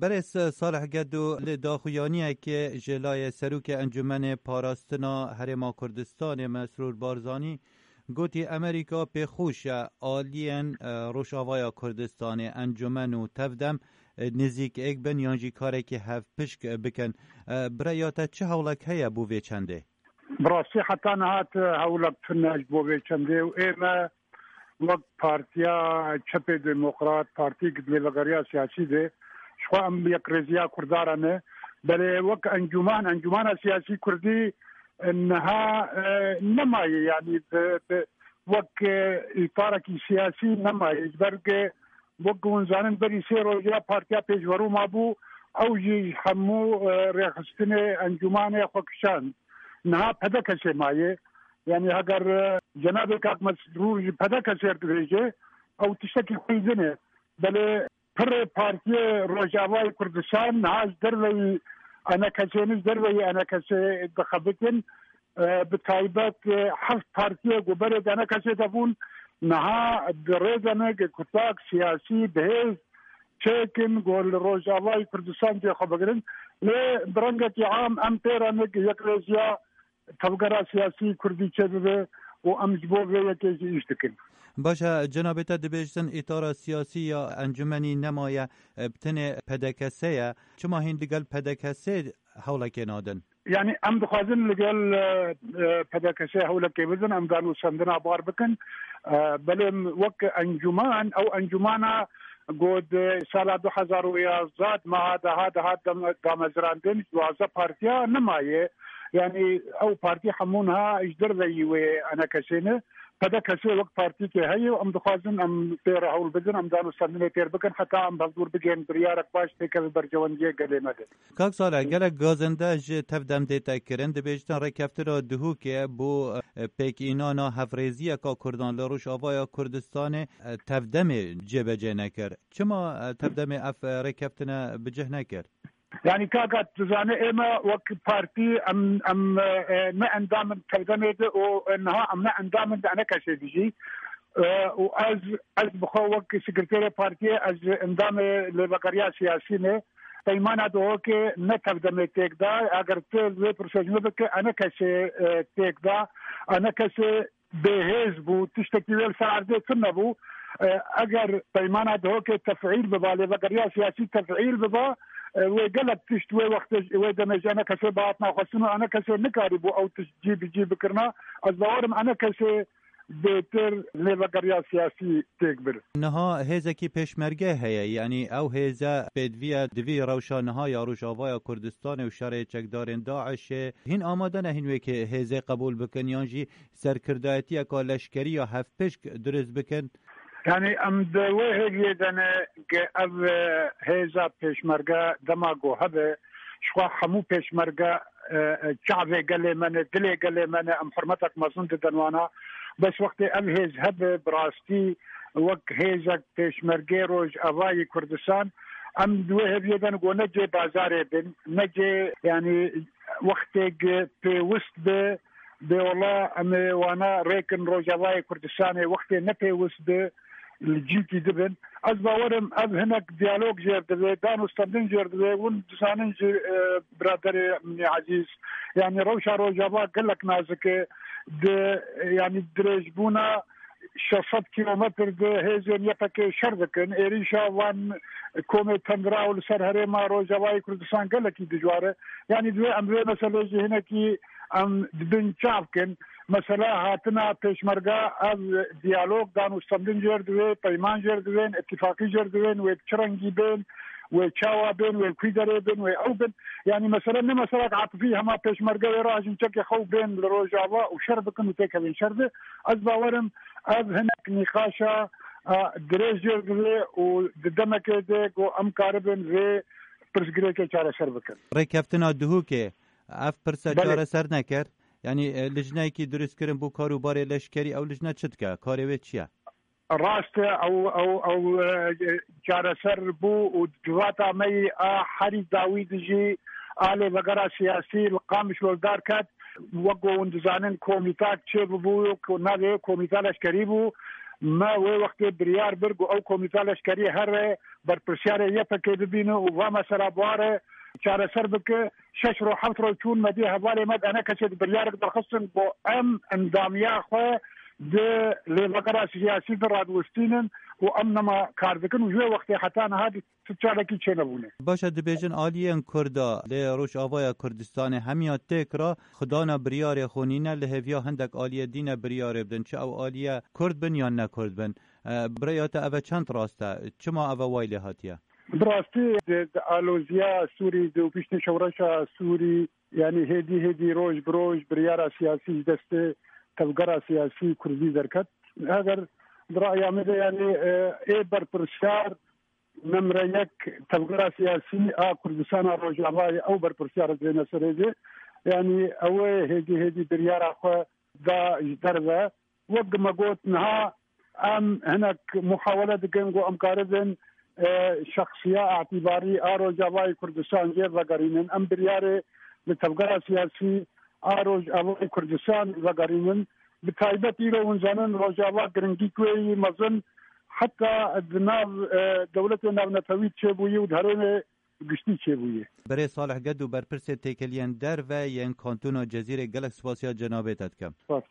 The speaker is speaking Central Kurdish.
برس صالح گدو لداخویانیه که جلای سروک انجمن پاراستنا هرما کردستان مسرور بارزانی گوتی امریکا به خوش آلین روشاوای کردستان انجمن و تفدم نزیک ایک بن یانجی کاره که هف پشک بکن برایاتا چه هولک هیا بووی چنده؟ براستی حتی نهات هولک تنج بووی چنده و ایمه وقت پارتیا چپ دموکرات پارتی قدلی وغیریا سیاسی ده شخوا ام یک رزیا کردارانه بله وقت انجمان سیاسی کردی انها نمایه یعنی وقت اطارکی سیاسی نمایه برکه وقت ونزانن بری سی روزیا پارتیا پیشورو مابو او جی همو ریخستن انجمان خوکشان نها پده کسی مایه یعنی اگر جناب کاک مسرور پده کسی درجه او تشتکی خویزنه بله پر پارتی روجاوای کردستان نهاز دروی انا کسینیز دروی انا کسی دخبتن بتایبت حفظ پارتی گوبره دانا کسی دفون نها درزنه که کتاک سیاسی بهز چیکن گول روجاوای کردستان دی خبرن لی برنگتی عام ام پیرانه که یک رزیا تفکر سیاسی کردی چه به و امجبور یکی ایش دکن. باشه جناب تا دبیجتن اطار سیاسی یا انجمنی نمایه بتن پدکسه چما هندگل پدکسه حوله که نادن؟ یعنی ام دخوازن لگل پدکسه حوله که بزن ام دانو سندنا بار بکن بلیم وک انجمان او انجمانا گود سال 2011 ما ده دامزراندن دوازه پارتیا نمایه یعنی او پارتی همونها اجدر ذي انا كسينه فدا كسي وقت بارتي كي هي ام دخوازن ام تير هول بدن ام دانو سنه تير بكن حتى ام بزور بگين بريارك باش تك برجوانجي قليمه كاك سالا گله گازنده ج تفدم دیتا کرن دبیجتن رکفتر دهو که بو پیک اینانا هفریزی کا کردان لروش آوایا کردستان تفدم جبجه نکر چما تفدم اف رکفتنا بجه نکر يعني كاغات زانه اما وك بارتي ام ما اندام كلمه وانها ام اندام انا كشيدي واز بخوك سكرتير بارتي از اندام لبقريا سياسيه پیمانه دو که نتفدم تک دا اگر تو پروسیجر بک انا کسی تک دا انا کسی بهز بو تشتكيل ساعده تنبو اگر پیمانه دو که تفعیل بباله بقريا سیاسی تفعیل ببا وقلب تشتوي وقت ودمج انا كسي باطنا وخصنو انا كسي نكاربو او تجيب كرنا الظواهر انا كسي بهتر لبقريا سياسي تكبر نها هزا کی پشمرگه هيا یعنی او هزا بدوی دوی روشانها یا روشاوای کردستان و شرع چکدارن داعش هین آماده نه هین که هزا قبول بکن یانجی سرکردایتی اکا لشکری یا هفت پشک درست بکن يعني ام دوه يدنا اب هيزا بيشمرغا دماغو هبه شو حمو بيشمرغا شعبي قال من دلي قال من ام حرمتك مظن دنوانا بس وقت ام هيز هبه براستي وقت هيزا بيشمرغا روج اواي كردستان ام دوه يدنا جو نجي بازار بن نجي يعني وقت في وسط به والله ام وانا ريكن روجاواي كردستان وقت نبي وسط الجيتي دبن از باورم از هناك ديالوج جرد دانو استندن جرد ون دسانن برادر من عزيز يعني روجابا قال لك نازك يعني درجبونا 600 كيلومتر ده هزن يفك شردكن اريشا وان كومي تندراو لسر ما روجاواي كردستان قال لك دجواره يعني دو امر مثلا هناك ام دبن چاوكن مثلا هاتنا پیشمرگا از دیالوگ دانو استندن جردوی پیمان جردوین اتفاقی جردوین و چرنگی بین و چاوا بین و کویدره بین و او بین يعني مثلا مثلا عاطفي هما پیشمرگا راجن چک خو بین لروجاوا و شربكن و تکوین شرب از باورم از هناك نقاشا درج جردوی و دمک ده و امکاربن و پرسگری که چاره شربكن رکفتنا دهو که اف پرسا چاره سر نکر يعني لجنه کی درست کردن بو کاروبار لشکری او لجنه چت که کاری چیه راست او چاره سر بو و جواتا می حری داوید جی آل وغیرہ سیاسی القامش ولدار کد وقو اندزانن کومیتاک چه بو که نوی کومیتا لشکری بو ما وقت بريار برغو او كوميتا لشكري هر برپرسیار یپکه ببینه و مثلا بواره چاره سر بک شش رو حفت رو چون مدی حوالی مد انا کسی بریار درخصن با ام اندامیا خو د لوکرا سیاسی درادوستینن و امنما کار بکن و جو وقت حتی هادی تچاره کی چنبونه باشه دبیجن آلیان کردا ل روش آوای کردستان همیا تکرا خدانا بریار خونینه لهویا هندک آلیه دین بریار بدن چه او آلیه کرد بن یا نه کرد بن برایات اوه چند راسته چما اوه وایله هاتیه دراستی آلوزیا سوری دو پیشن شورش سوری یعنی هدی روش بروش بریار سیاسی دسته تفکر سیاسی کردی درکت اگر برای آمده یعنی ای برپرسیار نمره یک تفکر سیاسی کردستان روجاوای او برپرسیار زین سریده یعنی او هدی بریار خو دا درزه وقت ما قلت نها ام هناك محاولة دقنقو امكاردن شخصية اعتباري روجاوای کردستان زیر وگرینن ام بریار لتفکر سیاسی روجاوای کردستان وگرینن بتایبت ایرو ونزانن روجاوا گرنگی کوی مزن حتی دناو دولت ناونتوی چه بویی و دهرون گشتی چه بویی برای صالح قد و برپرس تیکلین در و ین کانتون جزیره گلک سپاسیا جنابتت کم